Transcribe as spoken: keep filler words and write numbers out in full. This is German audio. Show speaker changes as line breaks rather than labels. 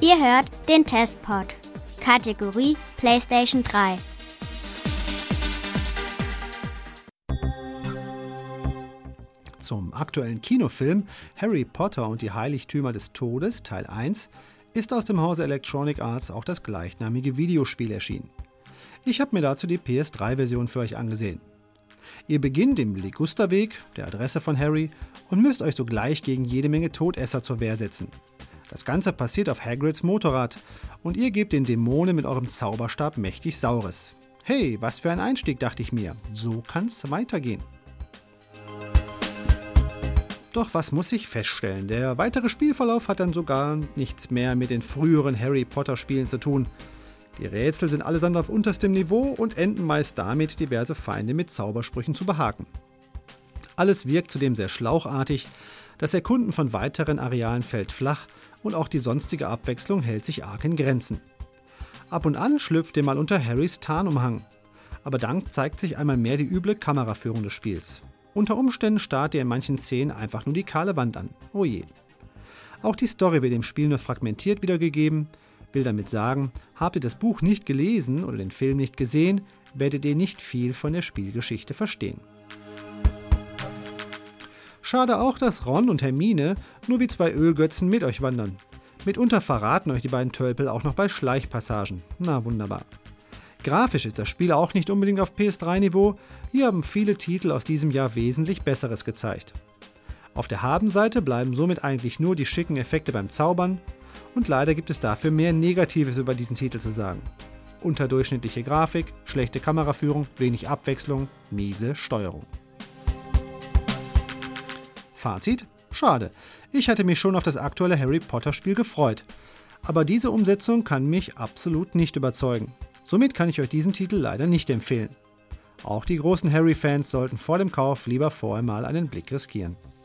Ihr hört den Testpod. Kategorie PlayStation drei.
Zum aktuellen Kinofilm Harry Potter und die Heiligtümer des Todes Teil eins ist aus dem Hause Electronic Arts auch das gleichnamige Videospiel erschienen. Ich habe mir dazu die P S drei Version für euch angesehen. Ihr beginnt im Ligusterweg, der Adresse von Harry, und müsst euch sogleich gegen jede Menge Todesser zur Wehr setzen. Das Ganze passiert auf Hagrids Motorrad und ihr gebt den Dämonen mit eurem Zauberstab mächtig Saures. Hey, was für ein Einstieg, dachte ich mir. So kann's weitergehen. Doch was muss ich feststellen? Der weitere Spielverlauf hat dann sogar nichts mehr mit den früheren Harry Potter Spielen zu tun. Die Rätsel sind allesamt auf unterstem Niveau und enden meist damit, diverse Feinde mit Zaubersprüchen zu behaken. Alles wirkt zudem sehr schlauchartig, das Erkunden von weiteren Arealen fällt flach und auch die sonstige Abwechslung hält sich arg in Grenzen. Ab und an schlüpft ihr mal unter Harrys Tarnumhang, aber dann zeigt sich einmal mehr die üble Kameraführung des Spiels. Unter Umständen starrt ihr in manchen Szenen einfach nur die kahle Wand an. Oh je. Auch die Story wird im Spiel nur fragmentiert wiedergegeben. Will damit sagen, habt ihr das Buch nicht gelesen oder den Film nicht gesehen, werdet ihr nicht viel von der Spielgeschichte verstehen. Schade auch, dass Ron und Hermine nur wie zwei Ölgötzen mit euch wandern. Mitunter verraten euch die beiden Tölpel auch noch bei Schleichpassagen. Na wunderbar. Grafisch ist das Spiel auch nicht unbedingt auf P S drei Niveau, hier haben viele Titel aus diesem Jahr wesentlich Besseres gezeigt. Auf der Habenseite bleiben somit eigentlich nur die schicken Effekte beim Zaubern und leider gibt es dafür mehr Negatives über diesen Titel zu sagen. Unterdurchschnittliche Grafik, schlechte Kameraführung, wenig Abwechslung, miese Steuerung. Fazit? Schade. Ich hatte mich schon auf das aktuelle Harry Potter Spiel gefreut. Aber diese Umsetzung kann mich absolut nicht überzeugen. Somit kann ich euch diesen Titel leider nicht empfehlen. Auch die großen Harry-Fans sollten vor dem Kauf lieber vorher mal einen Blick riskieren.